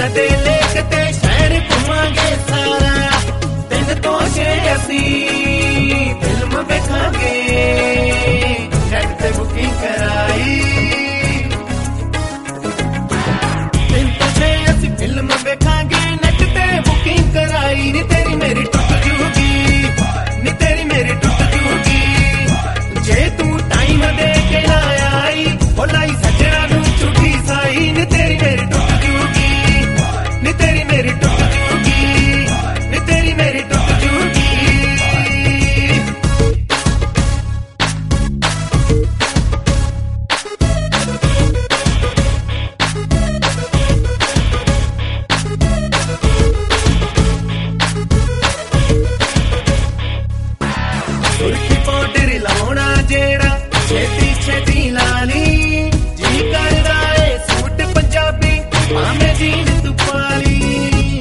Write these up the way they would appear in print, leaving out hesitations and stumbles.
ਦੇ ਲੇਕ ਤੇ ਸ਼ਹਿਰ ਘੁੰਮਾਂਗੇ ਸਾਰਾ। 3 ਤੋਂ 6 ਅਸੀਂ ਫਿਲਮ ਵੇਖਾਂਗੇ, ਨੈਟ ਤੇ ਬੁਕਿੰਗ ਕਰਾਈ। 3 ਤੋਂ 6 ਅਸੀਂ ਫਿਲਮ ਵੇਖਾਂਗੇ, ਨੈਟ ਤੇ ਬੁਕਿੰਗ ਕਰਾਈ। ਨੀ ਤੇਰੀ ਮੇਰੀ ਟੁੱਟ ਜੂਗੀ, ਨੀ ਤੇਰੀ ਮੇਰੀ ਟੁੱਟ ਜੂਗੀ ਜੇ ਤੂੰ ਟਾਈਮ ਦੇ ਕੇ ਨਾ ਆਈ। ਬੋਲਾਈ ਸੱਜਣਾ ਨੂੰ ਝੂਠੀ ਸਾਈ। ਨੀ ਤੇਰੀ ਮੇਰੀ ਟੁੱਟ ਜੂਗੀ, ਨੀ ਤੇਰੀ ਮੇਰੀ ਟੁੱਟ ਜੂਗੀ, ਨੀ ਤੇਰੀ ਮੇਰੀ ਟੁੱਟ ਜੂਗੀ। ਸੁਰਖੀ ਪਾਊਡਰ ਲਾਉਣਾ ਜਿਹੜਾ ਛੇਤੀ ਛੇਤੀ ਲਾ ਲਈ। ਜੀ ਕਰਦਾ ਏ ਸੂਟ ਪੰਜਾਬੀ ਭਾਵੇਂ ਜੀਨ ਤੂੰ ਪਾ ਲਈ।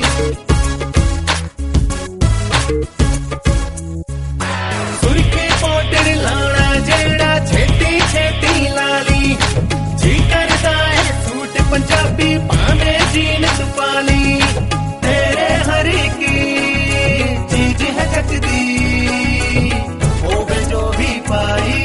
ਸੁਰਖੀ ਪਾਊਡਰ ਲਾਉਣਾ ਜਿਹੜਾ ਛੇਤੀ ਛੇਤੀ ਲਾ ਲਈ। ਜੀ ਕਰਦਾ ਏ ਸੂਟ ਪੰਜਾਬੀ ਭਾਵੇਂ ਜੀਨ ਤੂੰ ਪਾ ਲਈ। ਤੇਰੇ ਹਰ ਇੱਕ ਚੀਜ਼ ਹੈ ਜੱਚਦੀ ਹੋਵੇ ਜੋ ਵੀ ਪਾਈ।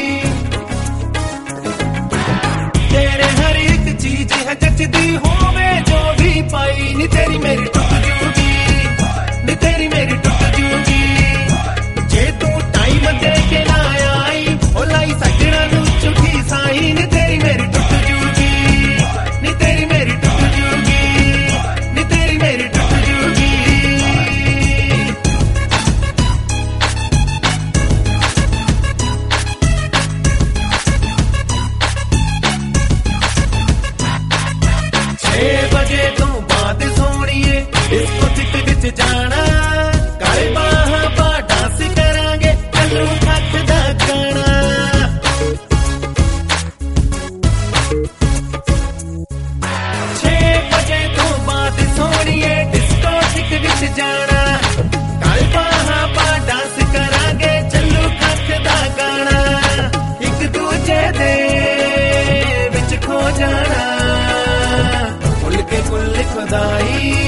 ਤੇਰੇ ਹਰ ਇੱਕ ਚੀਜ਼ ਹੈ ਜੱਚਦੀ ਹੋਵੇ ਜੋ ਵੀ ਪਾਈ। ਨੀ ਤੇਰੀ ਮੇਰੀ ਟੁੱਟ ਜੂਗੀ, ਨੀ ਤੇਰੀ ਮੇਰੀ ਟੁੱਟ ਜੂਗੀ ਜੇ ਤੂੰ ਟਾਈਮ ਦੇ ਕੇ ਨਾ ਆਈ। ਉਹ ਲਾਈ ਸੱਜਣਾ ਨੂੰ ਝੂਠੀ ਸਾਈ। ਨੀ ਤੇਰੀ ਮੇਰੀ ਟੁੱਟ ਜੂਗੀ, ਨੀ ਤੇਰੀ ਮੇਰੀ ਟੁੱਟ ਜੂਗੀ, ਨੀ ਤੇਰੀ ਮੇਰੀ ਟੁੱਟ ਜੂਗੀ। ਵਜੇ ਤੋਂ ਬਾਅਦ ਸੋਣੀਏ ਡਿਸਕੋਥਿਕ ਵਿੱਚ ਜਾਣਾ। ਕਾਲੇ ਬਾਹਾਂ ਪਾ ਡਾਂਸ ਕਰਾਂਗੇ, ਚੱਲੂ ਹੱਥ ਦਾ ਗਾਣਾ। 6 ਵਜੇ ਤੋਂ ਬਾਅਦ ਸੋਣੀਏ ਡਿਸਕੋਥਿਕ ਵਿੱਚ ਜਾਣਾ। ਕਾਲੇ ਬਾਹਾਂ ਪਾ ਡਾਂਸ ਕਰਾਂਗੇ, ਚੱਲੂ ਹੱਥ ਦਾ ਗਾਣਾ। ਇੱਕ ਦੂਜੇ ਦੇ ਵਿੱਚ ਖੋ ਜਾਣਾ, ਕੁੱਲ ਖੁਦਾਈ।